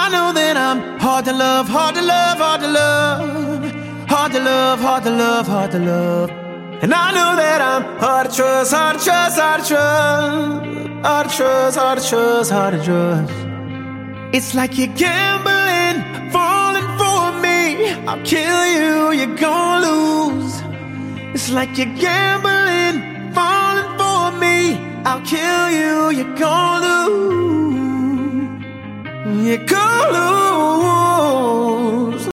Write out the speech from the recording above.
know that I'm hard to love, hard to love, hard to love, hard to love, hard to love, hard to love. And I know that I'm hard to trust, hard to trust, hard to trust, hard to trust, hard to trust, hard to trust. It's like you're gambling, falling for me. I'll kill you, you're gonna lose. It's like you're gambling, falling for me. I'll kill you, you're gonna lose. You're gonna lose.